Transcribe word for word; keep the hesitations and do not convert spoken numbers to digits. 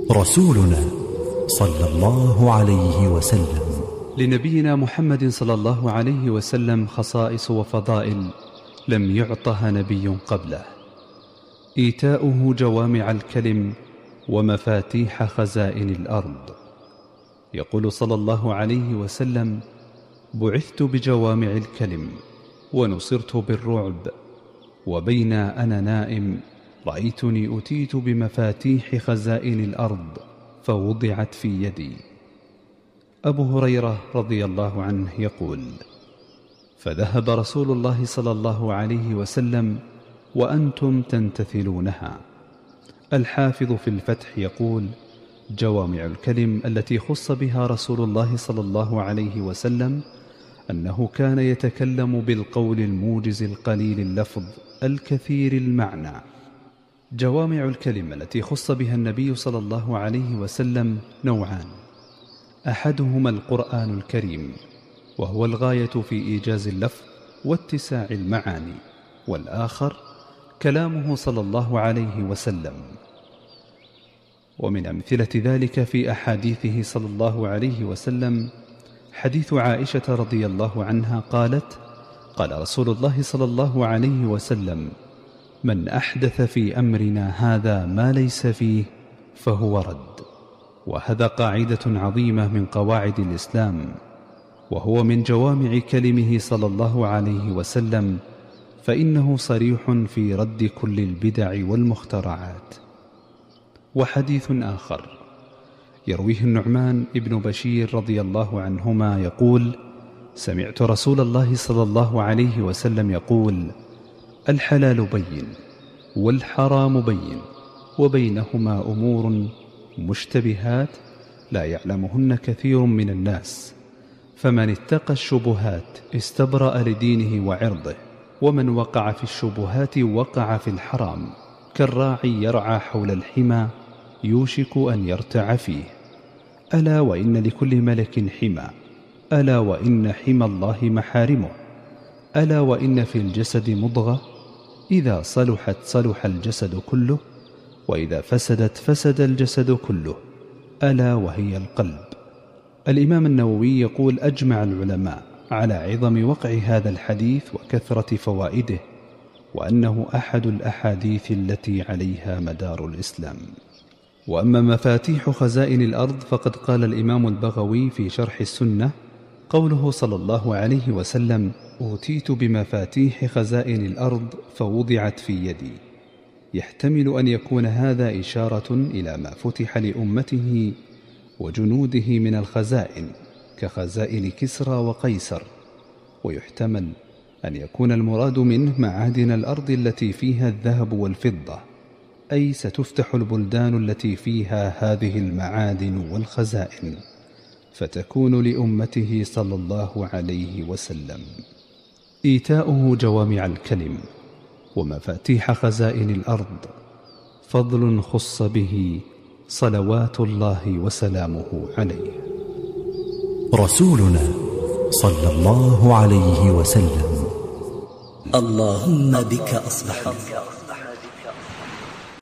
رسولنا صلى الله عليه وسلم. لنبينا محمد صلى الله عليه وسلم خصائص وفضائل لم يعطها نبي قبله: إيتاؤه جوامع الكلم ومفاتيح خزائن الأرض. يقول صلى الله عليه وسلم: بعثت بجوامع الكلم ونصرت بالرعب، وبين أنا نائم رأيتني أتيت بمفاتيح خزائن الأرض فوضعت في يدي. أبو هريرة رضي الله عنه يقول: فذهب رسول الله صلى الله عليه وسلم وأنتم تنتثلونها. الحافظ في الفتح يقول: جوامع الكلم التي خص بها رسول الله صلى الله عليه وسلم أنه كان يتكلم بالقول الموجز القليل اللفظ الكثير المعنى. جوامع الكلم التي خص بها النبي صلى الله عليه وسلم نوعان: أحدهما القرآن الكريم، وهو الغاية في إيجاز اللفظ واتساع المعاني، والآخر كلامه صلى الله عليه وسلم. ومن أمثلة ذلك في أحاديثه صلى الله عليه وسلم حديث عائشة رضي الله عنها قالت: قال رسول الله صلى الله عليه وسلم: من أحدث في أمرنا هذا ما ليس فيه فهو رد. وهذا قاعدة عظيمة من قواعد الإسلام، وهو من جوامع كلمه صلى الله عليه وسلم، فإنه صريح في رد كل البدع والمخترعات. وحديث آخر يرويه النعمان ابن بشير رضي الله عنهما يقول: سمعت رسول الله صلى الله عليه وسلم يقول: الحلال بين والحرام بين وبينهما أمور مشتبهات لا يعلمهن كثير من الناس، فمن اتقى الشبهات استبرأ لدينه وعرضه، ومن وقع في الشبهات وقع في الحرام، كالراعي يرعى حول الحمى يوشك أن يرتع فيه. ألا وإن لكل ملك حمى، ألا وإن حمى الله محارمه، ألا وإن في الجسد مضغة إذا صلحت صلح الجسد كله، وإذا فسدت فسد الجسد كله، ألا وهي القلب. الإمام النووي يقول: أجمع العلماء على عظم وقع هذا الحديث وكثرة فوائده، وأنه أحد الأحاديث التي عليها مدار الإسلام. وأما مفاتيح خزائن الأرض فقد قال الإمام البغوي في شرح السنة: قوله صلى الله عليه وسلم: أوتيت بمفاتيح خزائن الأرض فوضعت في يدي، يحتمل أن يكون هذا إشارة إلى ما فتح لأمته وجنوده من الخزائن كخزائن كسرى وقيصر، ويحتمل أن يكون المراد منه معادن الأرض التي فيها الذهب والفضة، أي ستفتح البلدان التي فيها هذه المعادن والخزائن، فتكون لأمته صلى الله عليه وسلم. إيتاؤه جوامع الكلم ومفاتيح خزائن الأرض فضل خص به صلوات الله وسلامه عليه. رسولنا صلى الله عليه وسلم. اللهم بك أصبحنا